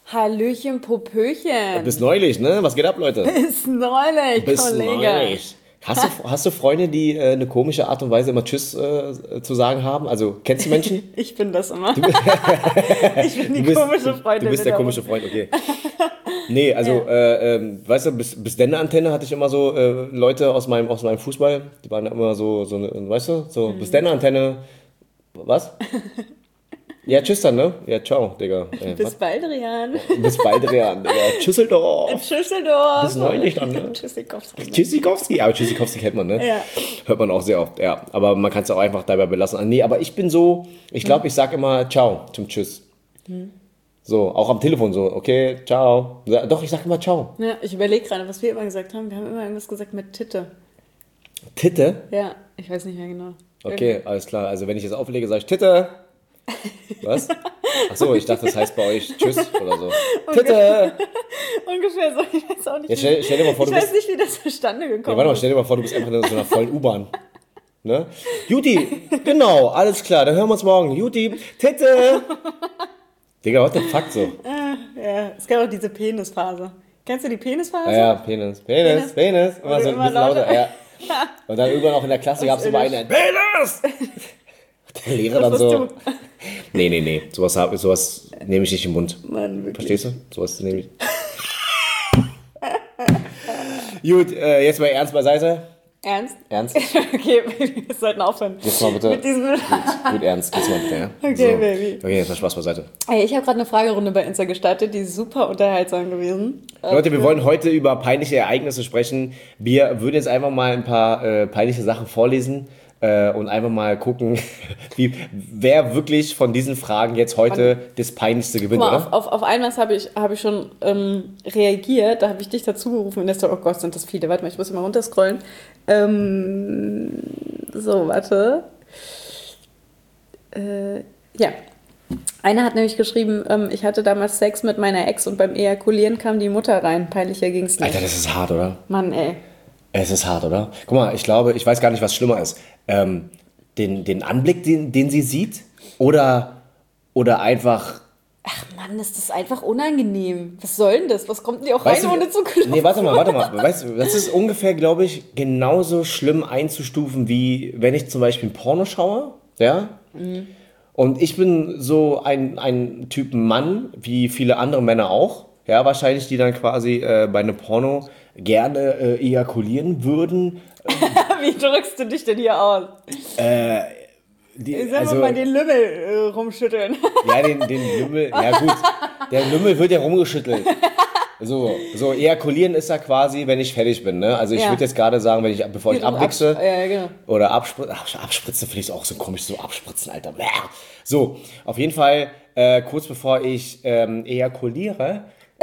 Hallöchen, Popöchen. Bis neulich, ne? Was geht ab, Leute? Bis neulich, Bis Kollege. neulich. Hast du Freunde, die eine komische Art und Weise immer Tschüss zu sagen haben? Also, kennst du Menschen? Ich bin das immer. Ich bin die komische Freundin. Du bist der komische Freund, okay. Nee, also, weißt du, bis Denne-Antenne hatte ich immer so Leute aus meinem Fußball, die waren immer so weißt du, so bis Denne-Antenne, was? Ja, tschüss dann, ne? Ja, ciao, Digga. Bis bald, Rian. Bis bald, Rian. Digga. Tschüsseldorf. Tschüsseldorf. Bis neulich dann, ne? Tschüssikowski. Tschüssikowski, aber Tschüssikowski kennt man, ne? Ja. Hört man auch sehr oft, ja. Aber man kann es auch einfach dabei belassen. Nee, aber ich bin so, ich glaube, ich sag immer ciao zum Tschüss. So, auch am Telefon so, okay, ciao. Doch, ich sag immer ciao. Ja, ich überlege gerade, was wir immer gesagt haben. Wir haben immer irgendwas gesagt mit Titte. Titte? Ja, ich weiß nicht mehr genau. Okay, alles klar. Also wenn ich jetzt auflege, sage ich Titte. Was? Achso, ich dachte, das heißt bei euch Tschüss oder so. Titte! Ungefähr so, ich weiß auch nicht. Ja, stell dir mal vor, ich weiß nicht, wie das zustande gekommen Ja, warte mal, stell dir mal vor, du bist einfach in so einer vollen U-Bahn. Ne? Juti, genau, alles klar, dann hören wir uns morgen. Juti, Titte! Digga, what the fuck so? Ja, es gab auch diese Penisphase. Kennst du die Penisphase? Ja, Penis. Immer so ein bisschen lauter. Ja. Und dann irgendwann auch in der Klasse gab es immer einen Penis! Der Lehrer dann so. Nee. Sowas nehme ich nicht im Mund. Mann, wirklich. Verstehst du? Sowas nehme ich. Gut, jetzt mal ernst beiseite. Ernst? Ernst? Okay, wir sollten aufhören. Jetzt mal bitte. Mit diesem Gut, ernst. Jetzt mal bitte, ja? Okay, so. Baby. Okay, jetzt mal Spaß beiseite. Hey, ich habe gerade eine Fragerunde bei Insta gestartet, die ist super unterhaltsam gewesen. Leute, wir wollen heute über peinliche Ereignisse sprechen. Wir würden jetzt einfach mal ein paar peinliche Sachen vorlesen. Und einfach mal gucken, wer wirklich von diesen Fragen jetzt heute das Peinlichste gewinnt, Guck mal, oder? auf eines habe ich schon reagiert, da habe ich dich dazu gerufen und der so, oh Gott, sind das viele. Warte mal, ich muss mal runterscrollen. So, warte. Ja. Einer hat nämlich geschrieben, ich hatte damals Sex mit meiner Ex und beim Ejakulieren kam die Mutter rein. Peinlicher ging es nicht. Alter, das ist hart, oder? Mann, ey. Es ist hart, oder? Guck mal, ich weiß gar nicht, was schlimmer ist. Den Anblick, den sie sieht oder einfach... Ach Mann, ist das einfach unangenehm. Was soll denn das? Was kommt denn die auch rein, ohne zu klopfen? Nee, warte mal. Weißt du, das ist ungefähr, glaube ich, genauso schlimm einzustufen, wie wenn ich zum Beispiel ein Porno schaue, ja? Mhm. Und ich bin so ein Typ Mann, wie viele andere Männer auch, ja, wahrscheinlich, die dann quasi bei einem Porno gerne ejakulieren würden. Wie drückst du dich denn hier aus? Sag mal den Lümmel rumschütteln. Ja, den Lümmel, ja gut, der Lümmel wird ja rumgeschüttelt. So ejakulieren ist ja quasi, wenn ich fertig bin, ne? Also ich würde jetzt gerade sagen, bevor ich abwichse genau. oder abspritzen, finde ich auch so komisch, so abspritzen, Alter. So, auf jeden Fall, kurz bevor ich ejakuliere,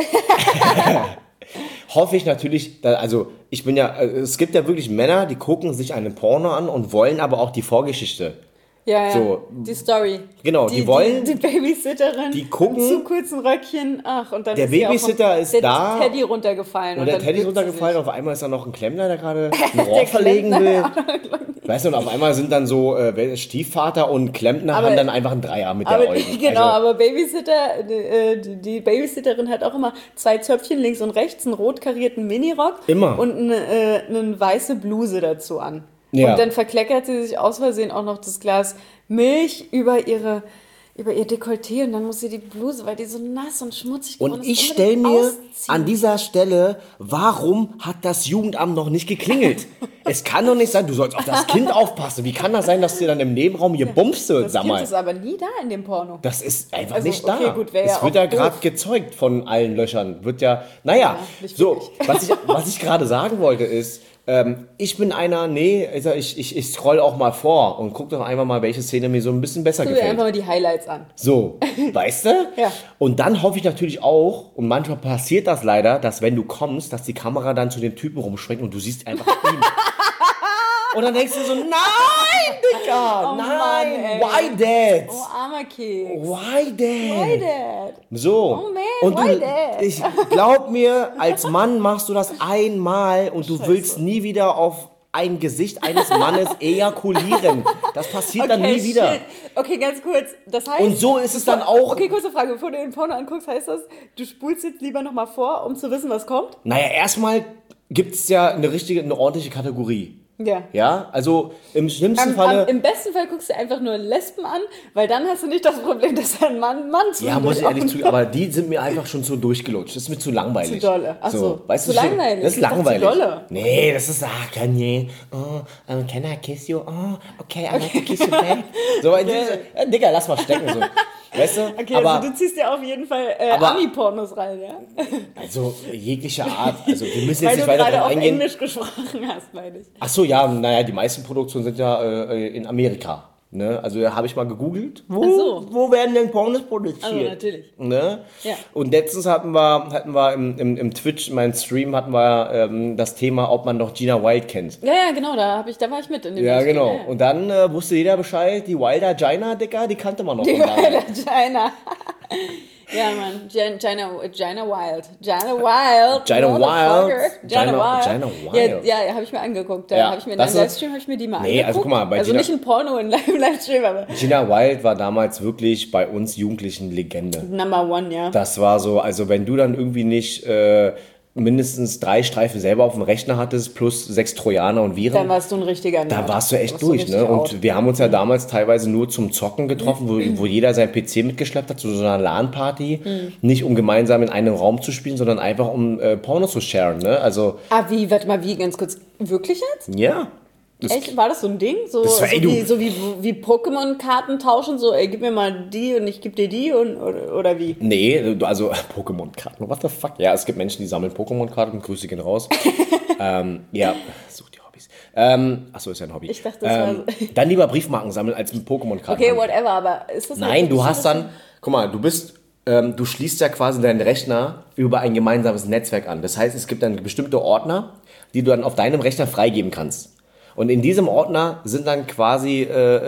hoffe ich natürlich, es gibt ja wirklich Männer, die gucken sich einen Porno an und wollen aber auch die Vorgeschichte. Ja, so, die Story. Genau, die wollen... Die Babysitterin die gucken, im zu kurzen Röckchen, und dann der ist Babysitter ist da. Der Teddy runtergefallen. Und der Teddy ist runtergefallen, auf einmal ist da noch ein Klempner, der gerade ein Rohr verlegen will. Weißt du, und auf einmal sind dann so Stiefvater und Klempner haben dann einfach ein Dreier mit der Eugen. Genau, aber Babysitter, die Babysitterin hat auch immer 2 Zöpfchen links und rechts, einen rot karierten Minirock immer. Und eine weiße Bluse dazu an. Ja. Und dann verkleckert sie sich aus Versehen auch noch das Glas Milch über ihr Dekolleté und dann muss sie die Bluse, weil die so nass und schmutzig geworden ist. Und ich stelle mir an dieser Stelle, warum hat das Jugendamt noch nicht geklingelt? Es kann doch nicht sein, du sollst auf das Kind aufpassen. Wie kann das sein, dass dir dann im Nebenraum hier bummst? Das Kind ist aber nie da in dem Porno. Das ist einfach nicht da. Okay, gut, es wird ja gerade gezeugt von allen Löchern. So, was ich gerade sagen wollte ist, ich bin ich scroll auch mal vor und guck doch einfach mal, welche Szene mir so ein bisschen besser gefällt. Guck dir einfach mal die Highlights an. So, weißt du? Ja. Und dann hoffe ich natürlich auch, und manchmal passiert das leider, dass wenn du kommst, dass die Kamera dann zu dem Typen rumschwenkt und du siehst einfach ihn. Und dann denkst du so, nein, Digga, Oh nein, Mann, ey. why that? Oh, armer Keks. Why that? Why that? So. Oh man, und why that? Ich glaub mir, als Mann machst du das einmal und du willst nie wieder auf ein Gesicht eines Mannes ejakulieren. Das passiert dann nie wieder. Shit. Okay, ganz kurz. Das heißt, Und so ist es dann auch. Okay, kurze Frage. Bevor du den Porno anguckst, heißt das, du spulst jetzt lieber nochmal vor, um zu wissen, was kommt? Naja, erstmal gibt es ja eine ordentliche Kategorie. Ja. Ja, also im schlimmsten Falle... Im besten Fall guckst du einfach nur Lesben an, weil dann hast du nicht das Problem, dass ein Mann zu Ja, muss ich ehrlich zugeben, aber die sind mir einfach schon so durchgelutscht. Das ist mir zu langweilig. Zu dolle. Ach so. Weißt zu du, langweilig. Das ist Ich dachte, langweilig. zu dolle. Nee, das ist, Kanye, can I kiss you? Oh, okay, I like to kiss you back. So, Digga, lass mal stecken, so. Weißt du? Okay, aber, also du ziehst ja auf jeden Fall Ami-Pornos rein, ja? Also, jegliche Art, also wir müssen Weil jetzt du nicht weiter gerade drauf auf eingehen. Englisch gesprochen hast, meine ich. Ach so, ja, naja, die meisten Produktionen sind ja in Amerika. Ne? Also habe ich mal gegoogelt, wo werden denn Pornos produziert? Also natürlich. Ne? Ja. Und letztens hatten wir im Twitch, in meinem Stream, hatten wir das Thema, ob man noch Gina Wild kennt. Ja, genau, da war ich mit in dem Ja, Stream, genau. ja. Und dann wusste jeder Bescheid, die Wilder Gina, Dicker, die kannte man noch. Die von damals. China. Ja, Mann. Gina Wild. Gina Wild. Gina Motherfucker. Wild. Gina Gina Wild. Wild. Ja, habe ich mir angeguckt. Ja, Habe ich mir in das einem ist- Livestream habe ich mir die mal Nee, angeguckt. also guck mal, bei also Gina- nicht ein Porno im Livestream, aber Gina Wild war damals wirklich bei uns Jugendlichen Legende. Number One, ja. Das war so, also wenn du dann irgendwie nicht mindestens 3 Streifen selber auf dem Rechner hattest, plus 6 Trojaner und Viren, Dann warst du ein richtiger da Nerd. warst du echt Warst du durch. richtig Ne? out. Und wir haben uns ja damals teilweise nur zum Zocken getroffen, wo jeder sein PC mitgeschleppt hat, zu so einer LAN-Party. Nicht um gemeinsam in einem Raum zu spielen, sondern einfach um Pornos zu sharen. Ne? Also, Warte mal, wie, ganz kurz. Wirklich jetzt? ja. Das- Echt? War das so ein Ding? So, Das war- ey, wie Pokémon-Karten tauschen? So, ey, gib mir mal die und ich geb dir die oder wie? Nee, also Pokémon-Karten, what the fuck? Ja, es gibt Menschen, die sammeln Pokémon-Karten, Grüße gehen raus. Ja, such die Hobbys. Achso, ist ja ein Hobby. Ich dachte, das war so. Dann lieber Briefmarken sammeln als mit Pokémon-Karten. Okay, whatever, aber ist das Nein, halt du wirklich hast so, dass dann, guck mal, du schließt ja quasi deinen Rechner über ein gemeinsames Netzwerk an. Das heißt, es gibt dann bestimmte Ordner, die du dann auf deinem Rechner freigeben kannst. Und in diesem Ordner sind dann quasi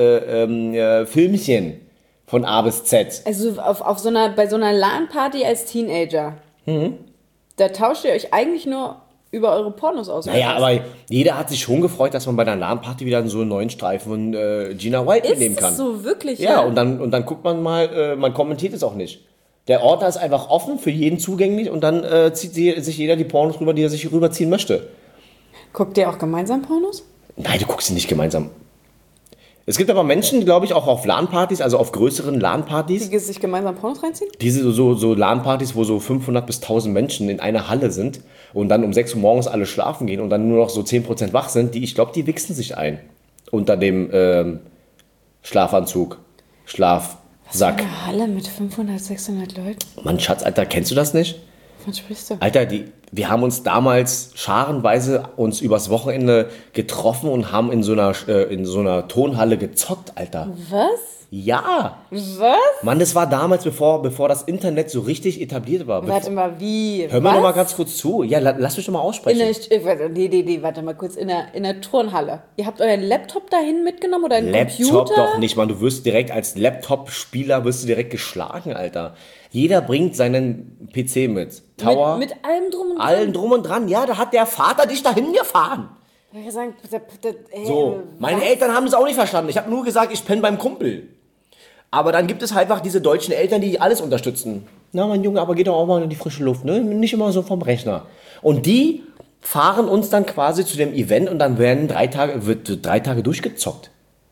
Filmchen von A bis Z. Also bei so einer LAN-Party als Teenager, da tauscht ihr euch eigentlich nur über eure Pornos aus. Naja, aber jeder hat sich schon gefreut, dass man bei einer LAN-Party wieder so einen neuen Streifen von Gina Wild mitnehmen ist kann. das so wirklich? Ja, und dann guckt man mal, man kommentiert es auch nicht. Der Ordner ist einfach offen, für jeden zugänglich und dann zieht sich jeder die Pornos rüber, die er sich rüberziehen möchte. Guckt ihr auch gemeinsam Pornos? Nein, du guckst sie nicht gemeinsam. Es gibt aber Menschen, glaube ich, auch auf LAN-Partys, also auf größeren LAN-Partys, Die sich gemeinsam Pornos reinziehen? diese so LAN-Partys, wo so 500 bis 1000 Menschen in einer Halle sind und dann um 6 Uhr morgens alle schlafen gehen und dann nur noch so 10% wach sind, ich glaube, die wichsen sich ein. Unter dem Schlafanzug, Schlafsack. Eine Halle mit 500, 600 Leuten? Mann, Schatz, Alter, kennst du das nicht? Was sprichst du? Alter, wir haben uns damals scharenweise übers Wochenende getroffen und haben in so einer Tonhalle gezockt, Alter. Was? Ja! Was? Mann, das war damals, bevor das Internet so richtig etabliert war. Warte mal, wie? Hör mir noch mal ganz kurz zu. Ja, lass mich doch mal aussprechen. Warte mal kurz, in der Turnhalle. Ihr habt euren Laptop dahin mitgenommen oder einen Laptop Computer? doch nicht, Mann. Du wirst direkt als Laptop-Spieler geschlagen, Alter. Jeder bringt seinen PC mit. Tower. Mit allem drum und dran. Allem drum und dran. Ja, da hat der Vater dich dahin gefahren. Ich hab gesagt, So, meine Eltern haben das auch nicht verstanden. Ich habe nur gesagt, ich penne beim Kumpel. Aber dann gibt es halt einfach diese deutschen Eltern, die alles unterstützen. Na, mein Junge, aber geh doch auch mal in die frische Luft, ne? Nicht immer so vom Rechner. Und die fahren uns dann quasi zu dem Event und dann wird 3 Tage durchgezockt.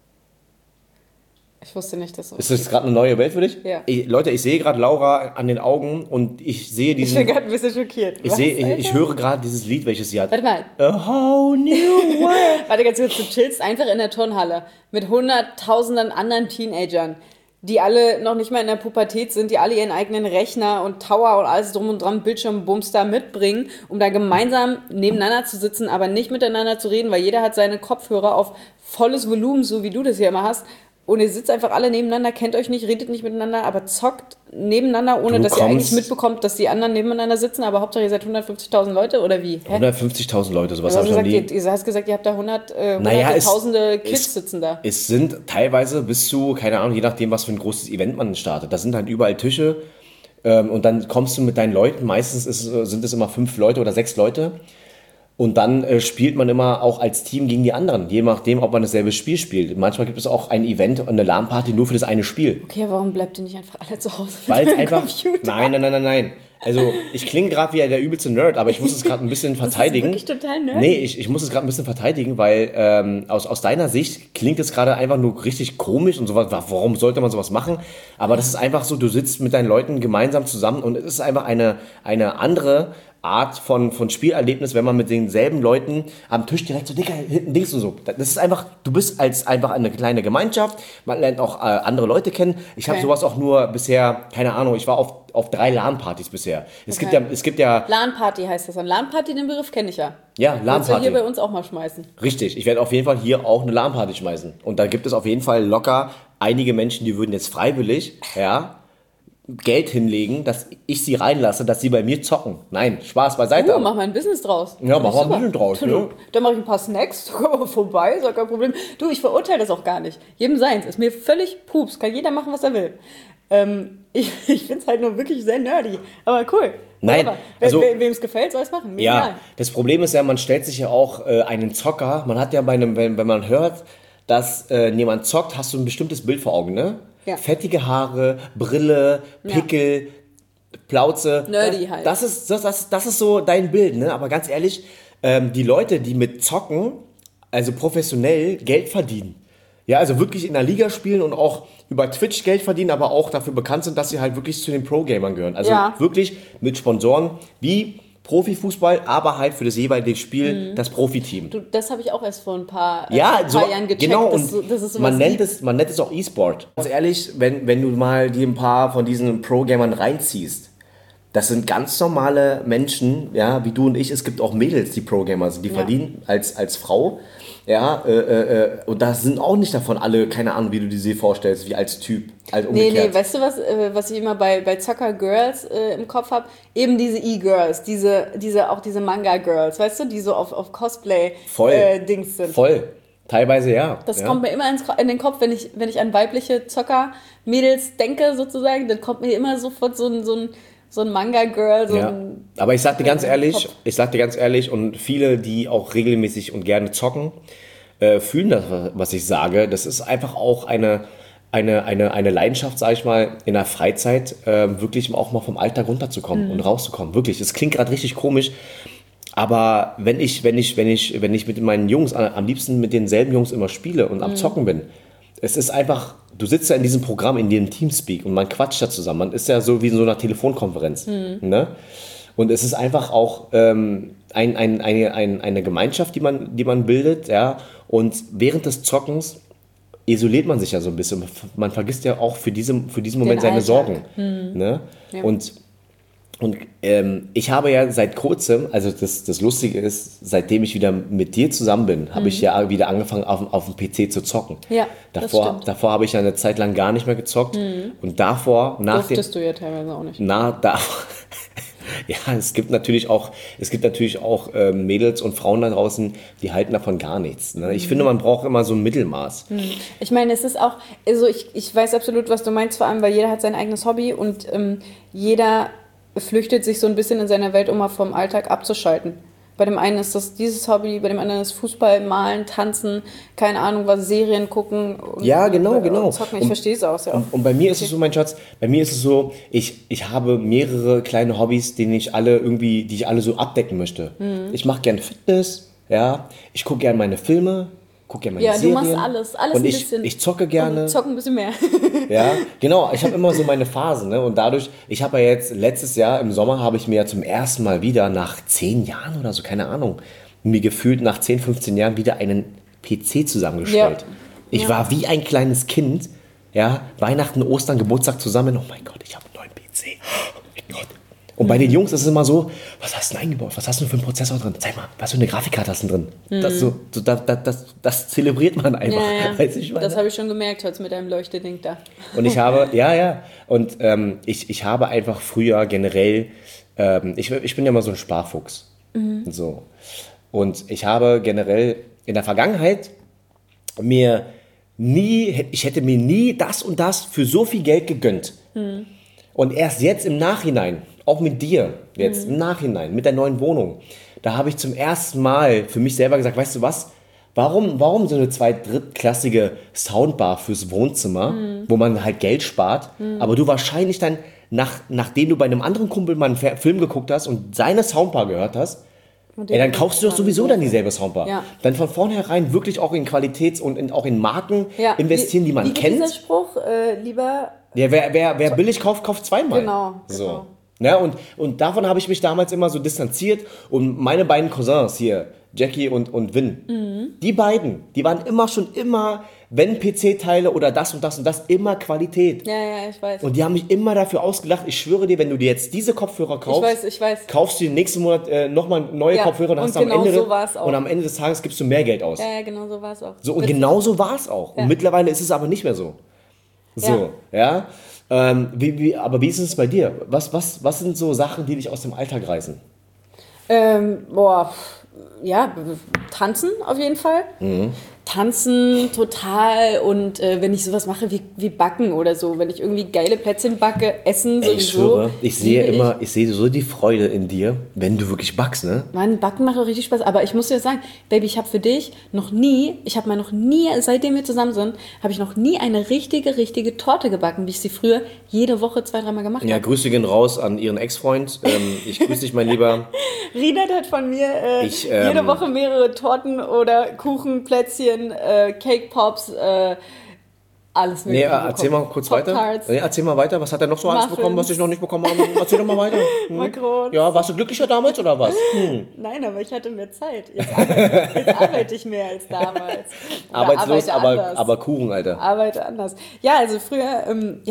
Ich wusste nicht, dass so. Ist das gerade eine neue Welt für dich? Ja. Leute, ich sehe gerade Laura an den Augen und ich sehe Ich bin diesen... gerade ein bisschen schockiert. Ich höre gerade dieses Lied, welches sie hat. Warte mal. A whole new world. Warte ganz kurz, du chillst einfach in der Turnhalle mit hunderttausenden anderen Teenagern, die alle noch nicht mal in der Pubertät sind, die alle ihren eigenen Rechner und Tower und alles drum und dran, Bildschirmbums da mitbringen, um da gemeinsam nebeneinander zu sitzen, aber nicht miteinander zu reden, weil jeder hat seine Kopfhörer auf volles Volumen, so wie du das hier immer hast. Und ihr sitzt einfach alle nebeneinander, kennt euch nicht, redet nicht miteinander, aber zockt nebeneinander, ohne dass ihr eigentlich mitbekommt, dass die anderen nebeneinander sitzen, aber Hauptsache ihr seid 150.000 Leute, oder wie? 150.000 Leute, sowas Du habe hast ich noch gesagt, nie. ihr hast gesagt, ihr habt da Naja, tausende Kids sitzen da. Es sind teilweise bis zu, keine Ahnung, je nachdem, was für ein großes Event man startet. Da sind halt überall Tische und dann kommst du mit deinen Leuten, meistens sind es immer 5 Leute oder 6 Leute. Und dann spielt man immer auch als Team gegen die anderen, je nachdem, ob man dasselbe Spiel spielt. Manchmal gibt es auch ein Event, eine LAN-Party nur für das eine Spiel. Okay, warum bleibt ihr nicht einfach alle zu Hause Weil mit es dem einfach... Computer? Nein. Also ich klinge gerade wie der übelste Nerd, aber ich muss es gerade ein bisschen verteidigen. Das ist wirklich total nerdy. Nee, ich muss es gerade ein bisschen verteidigen, weil aus deiner Sicht klingt es gerade einfach nur richtig komisch und sowas. Warum sollte man sowas machen? Aber das ist einfach so, du sitzt mit deinen Leuten gemeinsam zusammen und es ist einfach eine andere Art von Spielerlebnis, wenn man mit denselben Leuten am Tisch direkt so dicker hinten Dings und so. Das ist einfach, du bist als einfach eine kleine Gemeinschaft, man lernt auch andere Leute kennen. Ich habe sowas auch nur bisher, keine Ahnung, ich war auf 3 LAN-Partys bisher. Es gibt ja... LAN-Party heißt das dann. LAN-Party, den Begriff kenne ich ja. Ja, LAN-Party. Willst du hier bei uns auch mal schmeißen? Richtig, ich werde auf jeden Fall hier auch eine LAN-Party schmeißen. Und da gibt es auf jeden Fall locker einige Menschen, die würden jetzt freiwillig, Geld hinlegen, dass ich sie reinlasse, dass sie bei mir zocken. Nein, Spaß beiseite. Mach mal ein Business draus. Ja, mach mal ein bisschen draus. Ne? Dann mache ich ein paar Snacks, da komm mal vorbei, ist auch kein Problem. Du, ich verurteile das auch gar nicht. Jedem seins, ist mir völlig pups, kann jeder machen, was er will. Ich finde es halt nur wirklich sehr nerdy, aber cool. Nein, also, wem es gefällt, soll es machen. Mir egal. Das Problem ist ja, man stellt sich ja auch einen Zocker, man hat ja wenn man hört, dass jemand zockt, hast du ein bestimmtes Bild vor Augen, ne? Ja. Fettige Haare, Brille, Pickel, Plauze. Nerdy halt. Das ist so dein Bild, ne? Aber ganz ehrlich, die Leute, die mit Zocken, also professionell Geld verdienen, ja, also wirklich in der Liga spielen und auch über Twitch Geld verdienen, aber auch dafür bekannt sind, dass sie halt wirklich zu den Pro-Gamern gehören. Also wirklich mit Sponsoren wie Profifußball, aber halt für das jeweilige Spiel das Profiteam. Du, das habe ich auch erst vor ein paar Jahren gecheckt. Genau, dass es man nennt es auch E-Sport. Ganz ehrlich, wenn du mal dir ein paar von diesen Pro-Gamern reinziehst, das sind ganz normale Menschen, ja, wie du und ich. Es gibt auch Mädels, die Pro-Gamer sind, die verdienen als Frau. Ja, und da sind auch nicht davon alle, keine Ahnung, wie du dir vorstellst, wie als Typ, als umgekehrt. Nee, weißt du was ich immer bei Zocker Girls im Kopf habe? Eben diese E-Girls, diese Manga-Girls, weißt du, die so auf Cosplay-Dings sind. Voll, teilweise ja. Das kommt mir immer in den Kopf, wenn ich an weibliche Zocker-Mädels denke sozusagen, dann kommt mir immer sofort so ein Manga-Girl, aber ich sag dir ganz ehrlich, und viele, die auch regelmäßig und gerne zocken, fühlen das, was ich sage. Das ist einfach auch eine Leidenschaft, sag ich mal, in der Freizeit, wirklich auch mal vom Alltag runterzukommen und rauszukommen. Wirklich, es klingt gerade richtig komisch, aber wenn ich mit meinen Jungs, am liebsten mit denselben Jungs immer spiele und am Zocken bin, es ist einfach, du sitzt ja in diesem Programm, in dem Teamspeak und man quatscht da zusammen. Man ist ja so wie in so einer Telefonkonferenz. Ne? Und es ist einfach auch eine Gemeinschaft, die man bildet. Ja? Und während des Zockens isoliert man sich ja so ein bisschen. Man vergisst ja auch für diesen Moment seine Sorgen. Ne? Ja. Und ich habe ja seit kurzem, also das Lustige ist, seitdem ich wieder mit dir zusammen bin, habe ich ja wieder angefangen, auf dem PC zu zocken. Ja, davor habe ich ja eine Zeit lang gar nicht mehr gezockt. Und durftest du ja teilweise auch nicht. Ja, es gibt natürlich auch Mädels und Frauen da draußen, die halten davon gar nichts. Ne? Ich finde, man braucht immer so ein Mittelmaß. Ich meine, es ist auch, also ich weiß absolut, was du meinst, vor allem, weil jeder hat sein eigenes Hobby und jeder flüchtet sich so ein bisschen in seiner Welt, um mal vom Alltag abzuschalten. Bei dem einen ist das dieses Hobby, bei dem anderen ist Fußball, Malen, Tanzen, keine Ahnung was, Serien gucken. Genau. Zocken. Ich verstehe es auch. Ja. Und bei mir ist es so, mein Schatz, ich habe mehrere kleine Hobbys, die ich alle so abdecken möchte. Ich mache gerne Fitness, ja, ich gucke gerne meine Filme, gucke gerne meine Serien. Ja, du machst alles und ein bisschen. Ich zocke gerne. Und zocke ein bisschen mehr. Ja, genau. Ich habe immer so meine Phasen. Ne? Und dadurch, ich habe ja jetzt, letztes Jahr im Sommer, habe ich mir ja zum ersten Mal wieder nach 10 Jahren oder so, keine Ahnung, mir gefühlt nach 10, 15 Jahren wieder einen PC zusammengestellt. Ja. Ich war wie ein kleines Kind, ja, Weihnachten, Ostern, Geburtstag zusammen. Oh mein Gott, ich habe einen neuen PC. Oh mein Gott. Und bei den Jungs ist es immer so, was hast du denn eingebaut? Was hast du für einen Prozessor drin? Zeig mal, was für eine Grafikkarte hast du drin? Das zelebriert man einfach. Ja. Weiß ich, das habe ich schon gemerkt heute mit deinem Leuchteding da. Und ich habe, und ich habe einfach früher generell, ich bin ja immer so ein Sparfuchs. So. Und ich habe generell in der Vergangenheit ich hätte mir nie das und das für so viel Geld gegönnt. Und erst jetzt im Nachhinein, auch mit dir, jetzt im Nachhinein, mit der neuen Wohnung, da habe ich zum ersten Mal für mich selber gesagt, weißt du was, warum so eine drittklassige Soundbar fürs Wohnzimmer, wo man halt Geld spart, aber du wahrscheinlich dann, nachdem du bei einem anderen Kumpel mal einen Film geguckt hast und seine Soundbar gehört hast, dann kaufst du doch sowieso dann dieselbe Soundbar. Ja. Dann von vornherein wirklich auch in Qualitäts- und auch in Marken investieren, die man kennt. Dieser Spruch, lieber... Ja, wer billig kauft, kauft zweimal. Genau. So. Ja, und davon habe ich mich damals immer so distanziert. Und meine beiden Cousins hier, Jackie und Vin, die beiden, die waren immer, wenn PC-Teile oder das und das und das, immer Qualität. Ja, ich weiß. Und die haben mich immer dafür ausgelacht. Ich schwöre dir, wenn du dir jetzt diese Kopfhörer kaufst, ich weiß. kaufst du den nächsten Monat nochmal neue Kopfhörer und hast genau am Ende so war's auch. Und am Ende des Tages gibst du mehr Geld aus. Ja, genau so war es auch. So, und genau so war es auch. Ja. Und mittlerweile ist es aber nicht mehr so. So, ja. Aber wie ist es bei dir? Was sind so Sachen, die dich aus dem Alltag reißen? Tanzen auf jeden Fall. Tanzen total und wenn ich sowas mache wie Backen oder so, wenn ich irgendwie geile Plätzchen backe, Essen sowieso. Ich schwöre, ich sehe so die Freude in dir, wenn du wirklich backst, ne? Mann, Backen macht auch richtig Spaß, aber ich muss dir sagen, Baby, ich habe für dich noch nie, seitdem wir zusammen sind, habe ich noch nie eine richtige Torte gebacken, wie ich sie früher jede Woche 2-3 Mal gemacht habe. Ja, Grüße gehen raus an ihren Ex-Freund. Ich grüße dich, mein Lieber. Rinat hat von mir jede Woche mehrere Torten oder Kuchen, Plätzchen, Cake Pops, alles mögliche. Nee, erzähl mal kurz weiter. Nee, erzähl mal weiter. Was hat er noch so alles bekommen, was ich noch nicht bekommen habe? Erzähl doch mal weiter. Macron. Ja, warst du glücklicher damals oder was? Nein, aber ich hatte mehr Zeit. Jetzt arbeite ich mehr als damals. Arbeitslos, aber Kuchen, Alter. Arbeite anders. Ja, also früher,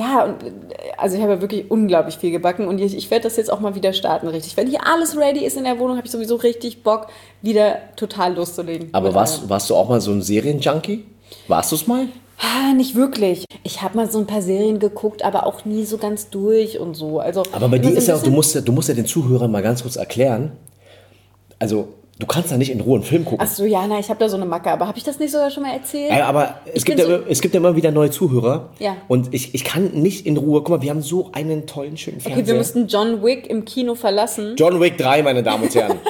also ich habe ja wirklich unglaublich viel gebacken und ich werde das jetzt auch mal wieder starten, richtig. Wenn hier alles ready ist in der Wohnung, habe ich sowieso richtig Bock, wieder total loszulegen. Aber warst du auch mal so ein Serienjunkie? Warst du es mal? Nicht wirklich. Ich habe mal so ein paar Serien geguckt, aber auch nie so ganz durch und so. Also, aber bei dir ist ja auch, du musst ja den Zuhörern mal ganz kurz erklären, also du kannst da nicht in Ruhe einen Film gucken. Ach so, ja, ich habe da so eine Macke, aber habe ich das nicht sogar schon mal erzählt? Ja, aber es gibt ja immer wieder neue Zuhörer. Ja. Und ich kann nicht in Ruhe, guck mal, wir haben so einen tollen, schönen Fernseher. Okay, wir mussten John Wick im Kino verlassen. John Wick 3, meine Damen und Herren.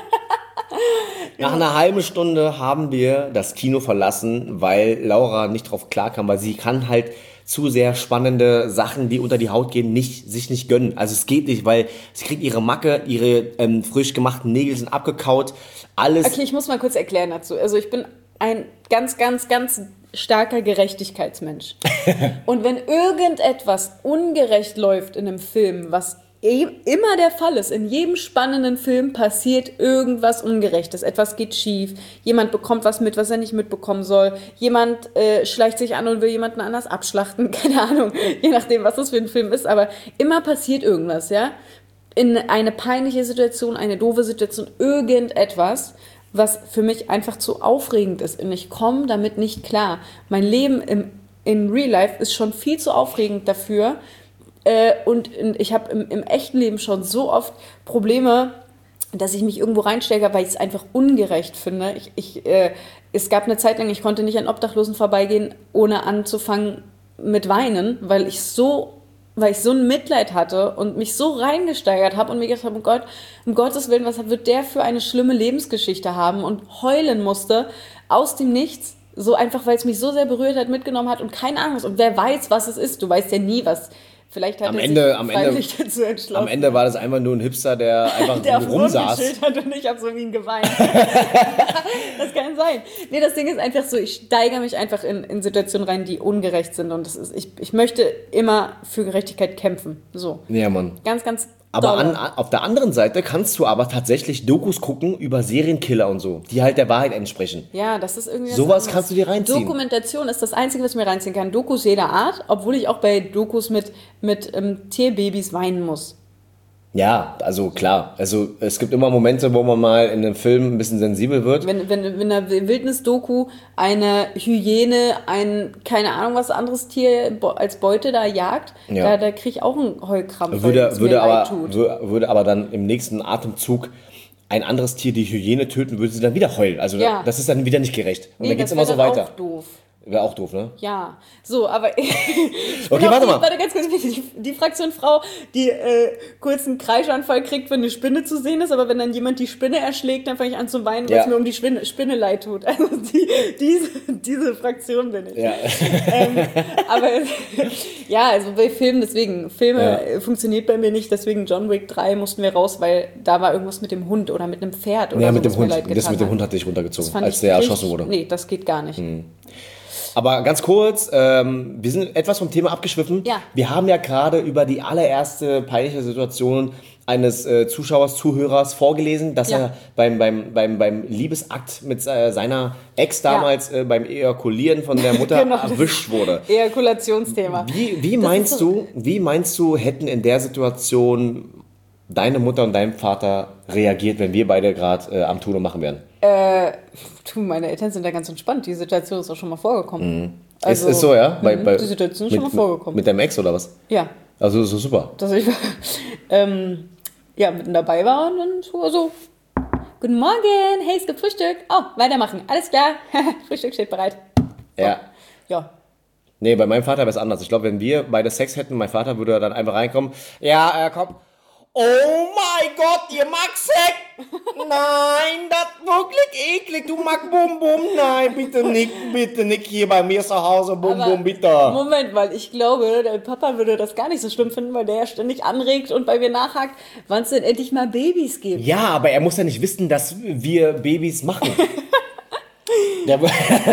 Nach einer halben Stunde haben wir das Kino verlassen, weil Laura nicht drauf klarkam, weil sie kann halt zu sehr spannende Sachen, die unter die Haut gehen, sich nicht gönnen. Also es geht nicht, weil sie kriegt ihre Macke, ihre frisch gemachten Nägel sind abgekaut, alles. Okay, ich muss mal kurz erklären dazu. Also ich bin ein ganz starker Gerechtigkeitsmensch. Und wenn irgendetwas ungerecht läuft in einem Film, was immer der Fall ist, in jedem spannenden Film passiert irgendwas Ungerechtes, etwas geht schief, jemand bekommt was mit, was er nicht mitbekommen soll, jemand schleicht sich an und will jemanden anders abschlachten, keine Ahnung, je nachdem, was das für ein Film ist, aber immer passiert irgendwas, ja, in eine peinliche Situation, eine doofe Situation, irgendetwas, was für mich einfach zu aufregend ist und ich komme damit nicht klar. Mein Leben in Real Life ist schon viel zu aufregend dafür, und ich habe im echten Leben schon so oft Probleme, dass ich mich irgendwo reinstecke, weil ich es einfach ungerecht finde. Es gab eine Zeit lang, ich konnte nicht an Obdachlosen vorbeigehen, ohne anzufangen mit Weinen, weil ich so ein Mitleid hatte und mich so reingesteigert habe und mir gedacht habe, oh Gott, um Gottes Willen, was wird der für eine schlimme Lebensgeschichte haben und heulen musste aus dem Nichts, so einfach, weil es mich so sehr berührt hat, mitgenommen hat und keine Ahnung. Und wer weiß, was es ist, du weißt ja nie, was. Vielleicht hat sich dazu entschlossen. Am Ende war das einfach nur ein Hipster, der einfach der rumsaß. Hat und ich habe so wie ihn geweint. Das kann sein. Nee, das Ding ist einfach so, ich steigere mich einfach in Situationen rein, die ungerecht sind. Und ich möchte immer für Gerechtigkeit kämpfen. So. Ja, Mann. Ganz aber auf der anderen Seite kannst du aber tatsächlich Dokus gucken über Serienkiller und so, die halt der Wahrheit entsprechen. Ja, das ist irgendwie sowas kannst du dir reinziehen. Dokumentation ist das Einzige, was ich mir reinziehen kann. Dokus jeder Art, obwohl ich auch bei Dokus mit Tierbabys weinen muss. Ja, also klar. Also es gibt immer Momente, wo man mal in einem Film ein bisschen sensibel wird. Wenn eine Wildnis-Doku eine Hyäne, keine Ahnung was anderes Tier als Beute da jagt, da kriege ich auch einen Heulkrampf. Würde aber dann im nächsten Atemzug ein anderes Tier die Hyäne töten, würde sie dann wieder heulen. Also das ist dann wieder nicht gerecht. Und dann geht es immer so weiter. Auch doof. Wäre auch doof, ne? Ja, so, aber ich Okay, warte mal. Warte ganz kurz, die Fraktion Frau, die kurz einen Kreischanfall kriegt, wenn eine Spinne zu sehen ist, aber wenn dann jemand die Spinne erschlägt, dann fange ich an zu weinen, weil es mir um die Spinne leid tut. Also diese Fraktion bin ich. Ja. Aber ja, also bei Filmen, deswegen, Filme funktioniert bei mir nicht, deswegen John Wick 3 mussten wir raus, weil da war irgendwas mit dem Hund oder mit einem Pferd oder Ja, so, mit dem was mir Hund. leid Das getan mit dem hat. Hund hatte ich runtergezogen, Fand als ich der richtig- erschossen wurde. Nee, das geht gar nicht. Aber ganz kurz, wir sind etwas vom Thema abgeschwiffen. Ja. Wir haben ja gerade über die allererste peinliche Situation eines Zuschauers, Zuhörers vorgelesen, dass Ja. er beim Liebesakt mit seiner Ex damals beim Ejakulieren von der Mutter Genau, das- erwischt wurde. Ejakulationsthema. Wie Das meinst ist so- du, hätten in der Situation deine Mutter und dein Vater reagiert, wenn wir beide gerade am Tun und Machen wären? Du, meine Eltern sind da ganz entspannt. Die Situation ist auch schon mal vorgekommen. Ist so, ja? Die Situation ist schon mal vorgekommen. Mit deinem Ex oder was? Ja, Also so super. dass ich mitten dabei war und dann so, guten Morgen, hey, es gibt Frühstück. Oh, weitermachen, alles klar. Frühstück steht bereit. Ja. Ja, Nee, bei meinem Vater wäre es anders. Ich glaube, wenn wir beide Sex hätten, mein Vater würde dann einfach reinkommen. Ja, komm. Oh mein Gott, ihr mag Sex? Nein, das ist wirklich eklig. Du magst Bum Bum. Nein, bitte nicht hier bei mir zu Hause. Bum aber Bum, bitte. Moment, weil ich glaube, dein Papa würde das gar nicht so schlimm finden, weil der ja ständig anregt und bei mir nachhakt, wann es denn endlich mal Babys gibt. Ja, aber er muss ja nicht wissen, dass wir Babys machen. Der,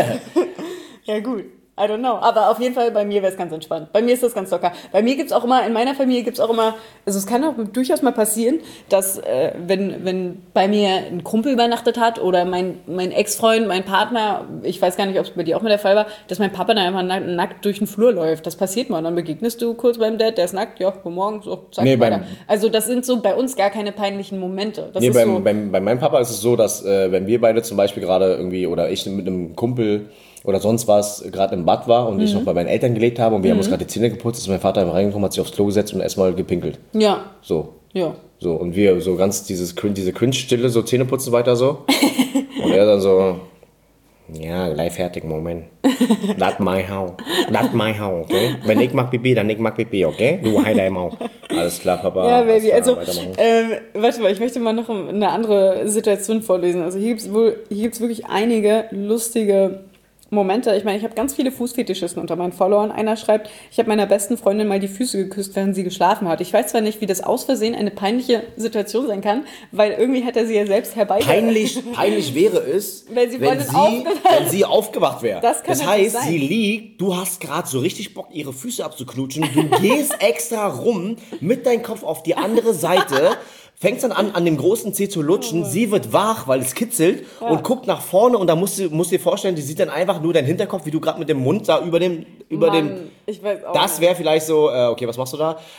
Ja, gut. I don't know. Aber auf jeden Fall, bei mir wäre es ganz entspannt. Bei mir ist das ganz locker. Bei mir gibt es auch immer, in meiner Familie gibt es auch immer, also es kann auch durchaus mal passieren, dass wenn bei mir ein Kumpel übernachtet hat oder mein Ex-Freund, mein Partner, ich weiß gar nicht, ob es bei dir auch mal der Fall war, dass mein Papa dann einfach nackt durch den Flur läuft. Das passiert mal. Dann begegnest du kurz beim Dad, der ist nackt, ja, guten Morgen, so, zack, Nee, weiter. Also das sind so bei uns gar keine peinlichen Momente. Das nee, ist bei so, meinem Papa ist es so, dass wenn wir beide zum Beispiel gerade irgendwie oder ich mit einem Kumpel oder sonst was gerade im Bad war und ich noch bei meinen Eltern gelebt habe und wir haben uns gerade die Zähne geputzt, ist mein Vater einfach reingekommen, hat sich aufs Klo gesetzt und erstmal gepinkelt. ja, So. ja. So, und wir so ganz diese Cringe-Stille, so Zähne putzen weiter so. Und er dann so, ja, gleich fertig, Moment. That's my house. That's my house, okay? Wenn ich mag Pipi, dann ich mag Pipi, okay? Du halt dein Maul. Alles klar, Papa. Ja, alles Baby, klar, also, weitermachen. warte mal, ich möchte mal noch eine andere Situation vorlesen. Also hier gibt's wirklich einige lustige Momente. Ich meine, ich habe ganz viele Fußfetischisten unter meinen Followern. Einer schreibt, ich habe meiner besten Freundin mal die Füße geküsst, während sie geschlafen hat. Ich weiß zwar nicht, wie das aus Versehen eine peinliche Situation sein kann, weil irgendwie hat er sie ja selbst herbeigeführt. Peinlich wäre es, Wenn sie wenn sie aufgewacht wäre. Das kann Das natürlich heißt, sein. sie liegt, du hast gerade so richtig Bock, ihre Füße abzuknutschen, du gehst extra rum mit deinem Kopf auf die andere Seite, fängst dann an dem großen Zeh zu lutschen, sie wird wach, weil es kitzelt und guckt nach vorne und da musst du dir vorstellen, die sieht dann einfach nur dein Hinterkopf, wie du gerade mit dem Mund da über dem Ich weiß auch das nicht. wäre vielleicht so, okay, was machst du da?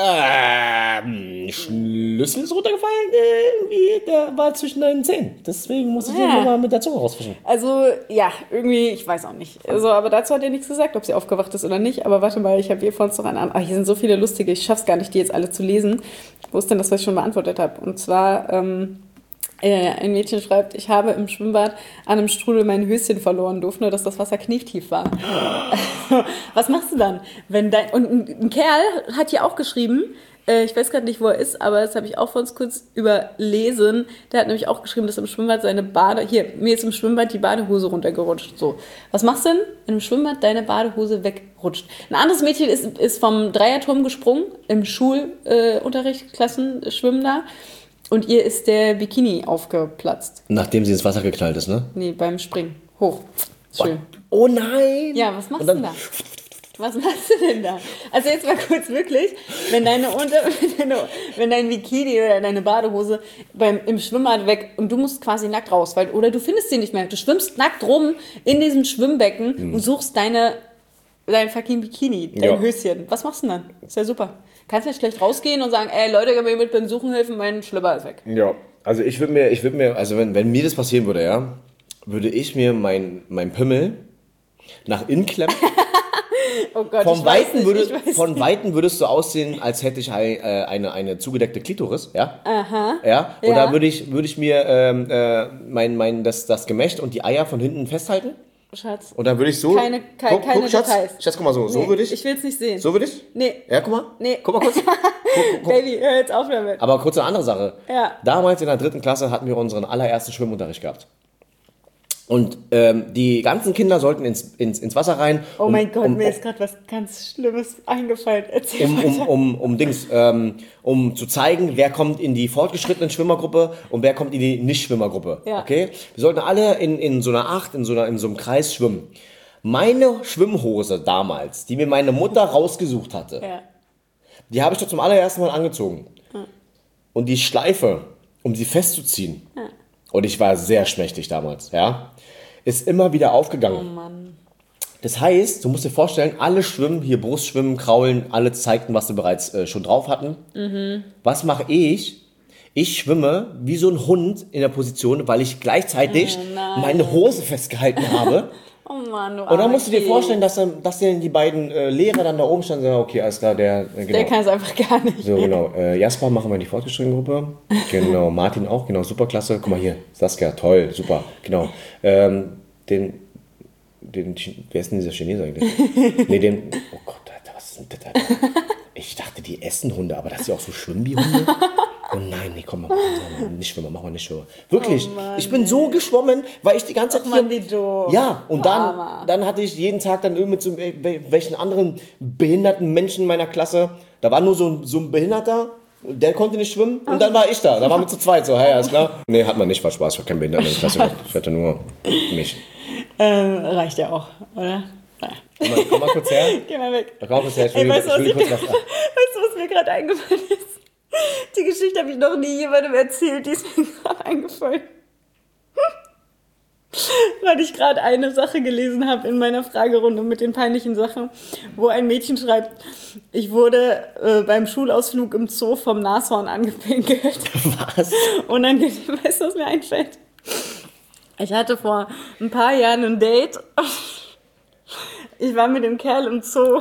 Schlüssel ist runtergefallen, irgendwie, der war zwischen deinen Zähnen. Deswegen muss ich den nochmal mit der Zunge rausfischen. Also, ja, irgendwie, ich weiß auch nicht. Also, aber dazu hat er nichts gesagt, ob sie aufgewacht ist oder nicht. Aber warte mal, ich habe hier vor uns noch einen anderen. Hier sind so viele lustige, ich schaff's gar nicht, die jetzt alle zu lesen. Wo ist denn das, was ich schon beantwortet habe? Und zwar, ein Mädchen schreibt, ich habe im Schwimmbad an einem Strudel mein Höschen verloren, doof nur, dass das Wasser knietief war. Was machst du dann? Und ein Kerl hat hier auch geschrieben, ich weiß gerade nicht, wo er ist, aber das habe ich auch vor uns kurz überlesen. Der hat nämlich auch geschrieben, dass im Schwimmbad mir ist im Schwimmbad die Badehose runtergerutscht. So, was machst du denn, wenn im Schwimmbad deine Badehose wegrutscht? Ein anderes Mädchen ist vom Dreierturm gesprungen, im Schulunterricht, Klassenschwimmen da. Und ihr ist der Bikini aufgeplatzt. Nachdem sie ins Wasser geknallt ist, ne? Nee, beim Springen. Hoch. Schön. Oh nein! Ja, was machst Und du dann- denn da? Was machst du denn da? Also jetzt mal kurz wirklich, wenn dein Bikini oder deine Badehose im Schwimmbad weg und du musst quasi nackt raus, oder du findest sie nicht mehr. Du schwimmst nackt rum in diesem Schwimmbecken und suchst dein fucking Bikini, dein Höschen. Was machst du denn dann? Ist ja super. Kannst nicht schlecht rausgehen und sagen, ey Leute, könnt ihr mir mit beim Suchen helfen, mein Schlüpper ist weg. Ja, also ich würde mir, also wenn mir das passieren würde, ja, würde ich mir mein Pimmel nach innen klemmen. Oh Gott, Von Weitem Weitem würdest du aussehen, als hätte ich eine zugedeckte Klitoris, ja? Aha. Ja? Und Ja. da würde ich mir das Gemächt und die Eier von hinten festhalten. Schatz. Und dann würde ich so... Keine guck, Schatz, Details. Schatz, guck mal so. So würde ich... Ich will es nicht sehen. So würde ich? Nee. Ja, guck mal. Nee. Guck mal kurz. Guck. Baby, hör jetzt auf damit. Aber kurz eine andere Sache. Ja. Damals in der 3. Klasse hatten wir unseren allerersten Schwimmunterricht gehabt. Und die ganzen Kinder sollten ins Wasser rein. Oh mein Gott, mir ist gerade was ganz Schlimmes eingefallen. Erzähl weiter. Um zu zeigen, wer kommt in die fortgeschrittenen Schwimmergruppe und wer kommt in die Nicht-Schwimmergruppe. Ja. Okay? Wir sollten alle in so einer Acht, in so einem Kreis schwimmen. Meine Schwimmhose damals, die mir meine Mutter rausgesucht hatte, Ja. die habe ich doch zum allerersten Mal angezogen. Und die Schleife, um sie festzuziehen, und ich war sehr schmächtig damals, ja, ist immer wieder aufgegangen. Oh Mann. Das heißt, du musst dir vorstellen, alle schwimmen, hier Brustschwimmen, Kraulen, alle zeigten, was sie bereits schon drauf hatten. Was mache ich? Ich schwimme wie so ein Hund in der Position, weil ich gleichzeitig meine Hose festgehalten habe. Oh Mann, du Und dann musst du dir vorstellen, dass dann die beiden Lehrer dann da oben standen und sagen, okay, alles klar, genau. Der kann es einfach gar nicht. So, genau. Jasper machen wir in die fortgeschrittene Gruppe. Genau, Martin auch, genau, super klasse. Guck mal hier, Saskia, toll, super, genau. Wer ist denn dieser Chinese eigentlich? Oh Gott, Alter, was ist denn das, Alter? Ich dachte, die essen Hunde, aber das sind ja auch so Schwimmbihunde. Oh nein, nee, komm, machen wir nicht schwimmen. Wirklich, ich bin so geschwommen, weil ich die ganze Zeit... Mann, wie doof. Ja, und dann hatte ich jeden Tag dann irgendwie mit so welchen anderen behinderten Menschen in meiner Klasse. Da war nur so ein Behinderter, der konnte nicht schwimmen und dann war ich da. Da waren wir zu zweit, so, hey, alles klar? Nee, hat man nicht, war Spaß, ich war kein Behinderter in der Klasse. Ich hatte nur mich. Reicht ja auch, oder? Komm mal kurz her. Geh mal weg. Komm mal kurz her, Weißt du, was mir gerade eingefallen ist? Die Geschichte habe ich noch nie jemandem erzählt, die ist mir gerade eingefallen. Weil ich gerade eine Sache gelesen habe in meiner Fragerunde mit den peinlichen Sachen, wo ein Mädchen schreibt, ich wurde beim Schulausflug im Zoo vom Nashorn angepinkelt. Was? Unangenehm, weißt du, was mir einfällt? Ich hatte vor ein paar Jahren ein Date. Ich war mit dem Kerl im Zoo.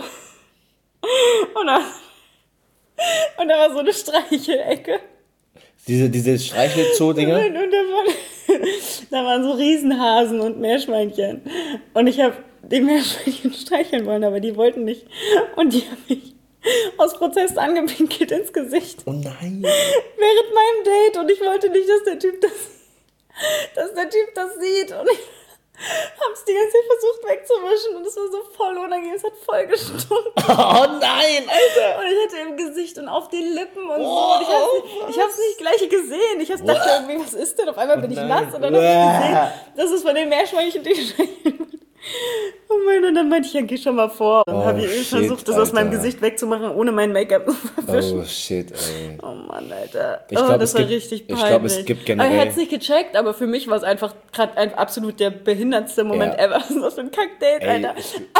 Und da war so eine Streichelecke. Diese Streichelzoo-Dinger? Und da waren so Riesenhasen und Meerschweinchen. Und ich habe die Meerschweinchen streicheln wollen, aber die wollten nicht. Und die haben mich aus Protest angepinkelt ins Gesicht. Oh nein. Während meinem Date. Und ich wollte nicht, dass der Typ das sieht. Und ich habe es die ganze Zeit versucht wegzuwischen und es war so voll unangenehm, es hat voll gestunken. Oh nein, Alter! Und ich hatte im Gesicht und auf den Lippen und so. Und ich hab's nicht gleich gesehen. Ich dachte irgendwie, was ist denn? Auf einmal bin ich nass und dann habe ich gesehen, dass es von den Meerschweinchen die Oh mein, und dann meinte ich, ja, geh schon mal vor. Dann habe ich versucht, das aus meinem Gesied wegzumachen, ohne mein Make-up zu verwischen. Oh shit, ey. Oh Mann, Alter. Das war richtig peinlich. Ich glaube, es gibt generell... Aber er hat es nicht gecheckt, aber für mich war es einfach gerade absolut der behindertste Moment ever. Was ist das für ein Kackdate, Alter?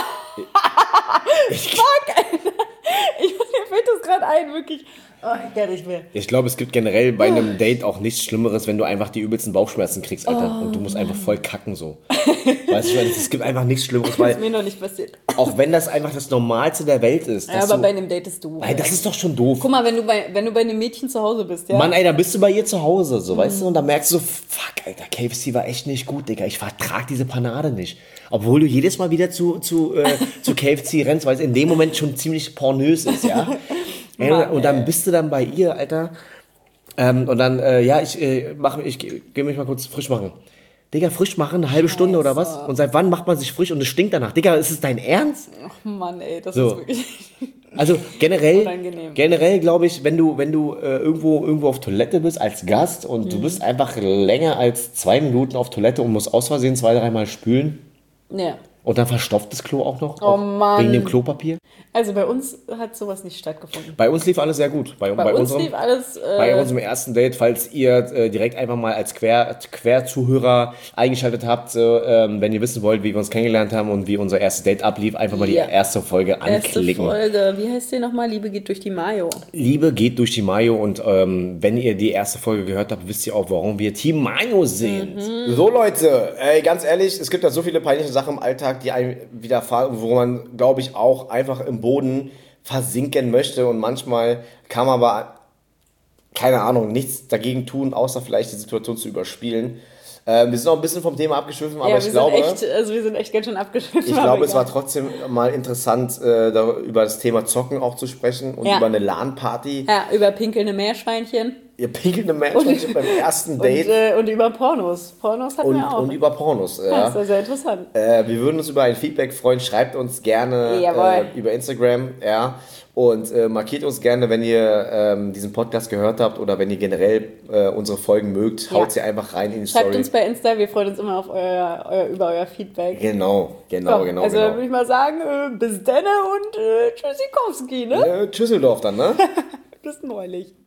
Fuck, Alter. Mir fällt das gerade ein, wirklich. Oh, gar nicht mehr. Ich glaube, es gibt generell bei einem Date auch nichts Schlimmeres, wenn du einfach die übelsten Bauchschmerzen kriegst, Alter. Und du musst einfach voll kacken so. Weißt du, es gibt einfach nichts Schlimmeres, weil... Das ist mir noch nicht passiert. Auch wenn das einfach das Normalste der Welt ist. Ja, aber bei einem Date ist doof. Ey, das ist doch schon doof. Guck mal, wenn du bei einem Mädchen zu Hause bist, ja? Mann, ey, da bist du bei ihr zu Hause, so, weißt du? Und dann merkst du so, fuck, Alter, KFC war echt nicht gut, Digga. Ich vertrag diese Panade nicht. Obwohl du jedes Mal wieder zu KFC rennst, weil es in dem Moment schon ziemlich pornös ist, ja? Mann, und dann bist du dann bei ihr, Alter. Und dann, ich geh mich mal kurz frisch machen. Digga, frisch machen, eine halbe Stunde oder was? Und seit wann macht man sich frisch und es stinkt danach? Digga, ist es dein Ernst? Ach Mann, ey, das so. ist wirklich... Also generell glaube ich, wenn du irgendwo auf Toilette bist als Gast und du bist einfach länger als 2 Minuten auf Toilette und musst aus Versehen 2-3 Mal spülen. Ja. Und dann verstopft das Klo auch noch. Oh Mann. Wegen dem Klopapier. Also bei uns hat sowas nicht stattgefunden. Bei uns lief alles sehr gut. Bei uns lief alles... bei unserem ersten Date, falls ihr direkt einfach mal als Querzuhörer eingeschaltet habt, wenn ihr wissen wollt, wie wir uns kennengelernt haben und wie unser erstes Date ablief, einfach mal die erste Folge anklicken. Erste Folge. Wie heißt die nochmal? Liebe geht durch die Mayo. Liebe geht durch die Mayo und wenn ihr die erste Folge gehört habt, wisst ihr auch, warum wir Team Mayo sind. So Leute, ey, ganz ehrlich, es gibt da so viele peinliche Sachen im Alltag, die einem widerfahren, wo man, glaube ich, auch einfach im Boden versinken möchte und manchmal kann man aber, keine Ahnung, nichts dagegen tun, außer vielleicht die Situation zu überspielen. Wir sind auch ein bisschen vom Thema abgeschwiffen, aber Ja, ich glaube... wir sind echt ganz schön abgeschwiffen. Ich glaube, es war trotzdem mal interessant, über das Thema Zocken auch zu sprechen und über eine LAN-Party. Ja, über pinkelnde Meerschweinchen. Ihr pinkelnde Meerschweinchen beim ersten Date. Und über Pornos. Pornos hatten wir auch. Und über Pornos. Ja, ist ja sehr interessant. Wir würden uns über ein Feedback freuen. Schreibt uns gerne über Instagram. Ja. Und markiert uns gerne, wenn ihr diesen Podcast gehört habt oder wenn ihr generell unsere Folgen mögt. Haut sie einfach rein in die Story. Schreibt uns bei Insta, wir freuen uns immer auf über euer Feedback. Genau. Also würde ich mal sagen, bis denne und Tschüssikowski, ne? Tschüsseldorf dann, ne? Bis neulich.